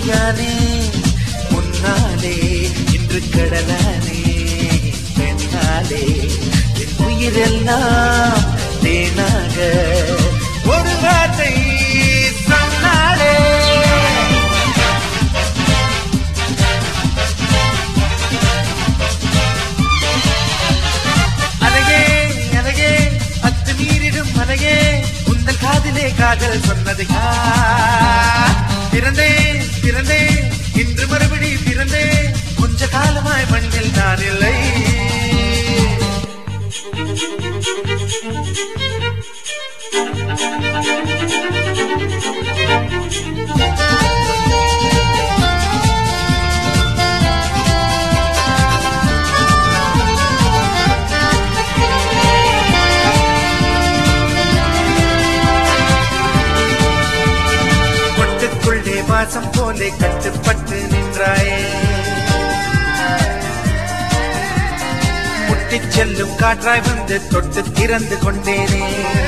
யானே முன்னாலே இன்று கடலானே பெண்ணாலே என் உயிரெல்லாம் தேனாக ஒரு வார்த்தை சொன்னாலே அழகே அழகே அத்துமீறிடும் அழகே உந்தன் காதிலே காதல் சொன்னது பிறந்தேன் பிறந்தேன் இன்று மறுபடி பிறந்தேன் கொஞ்ச காலமாய் மண்ணில் நான் இல்லை பொட்டுக்குள்ளே வாசம் போலே கட்டுப்பட்டு நின்றாயே முட்டிச் செல்லும் காற்றாய் வந்து தொட்டு திறந்து கொண்டேனே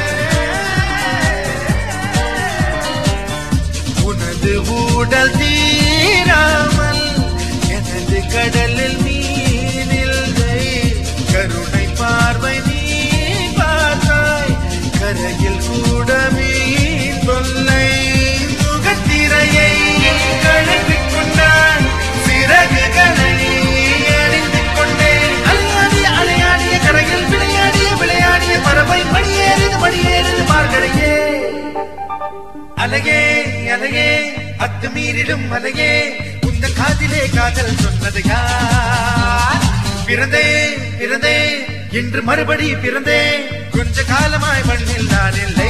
உனது ஊடல் தீராமல் எனது கடலில் நீரில்லை கருணை பார்வை நீ பார்த்தாய் கரையில் கூட மீன் தொல்லை முகத்திரையை கழுவிக் கொண்டான் சிறகுகளை அணிந்து கொண்டேன் அலையாடிய அலையாடிய கரையில் விளையாடிய விளையாடிய பறவை மணியேறுது மார்கழியே அழகே அழகே அத்துமீறிடும் அழகே உந்த காதிலே காதல் சொன்னது பிறந்தேன் பிறந்தேன் இன்று மறுபடி பிறந்தேன் கொஞ்ச காலமாய் மண்ணில் நான் இல்லை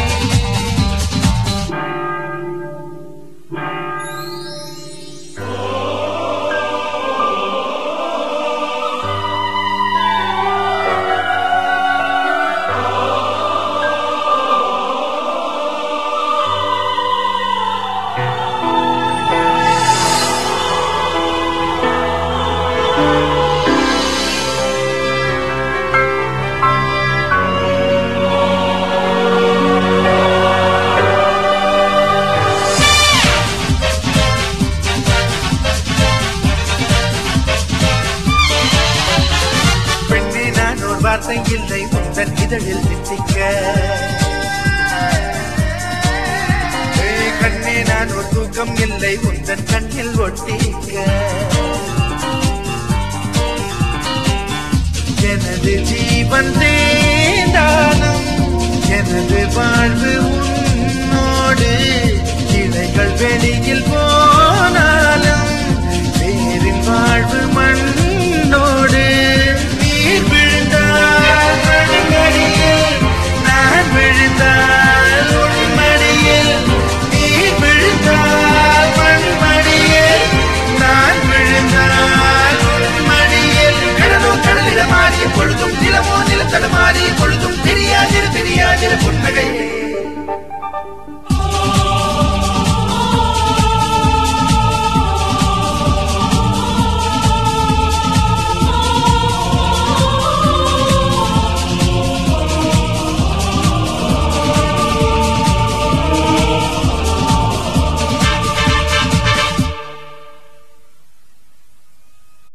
வார்த்தை இல்லை உந்தன் இதழில் நிற்க கண்ணே நான் ஒரு தூக்கம் இல்லை உந்தன் கண்ணில் ஒட்டிக்க எனது ஜீவன் தேடானம் எனது வாழ்வு உன்னோடு கிளைகள் வெளியில் போனாலும் வேரின் வாழ்வு மண்ணோடு நீர் விழுந்தால் மடியில் நான் விழுந்தால் உன்மடியில் நீர் விழுந்தால் மண்மடியில் நான் விழுந்தால் உன்மடியில் கடலோ கடலிட மாறிய பொழுதும் நிலமோ நிலத்தட மாறிய பொழுதும் தெரியாதிரு தெரியாதிரு புன்னகை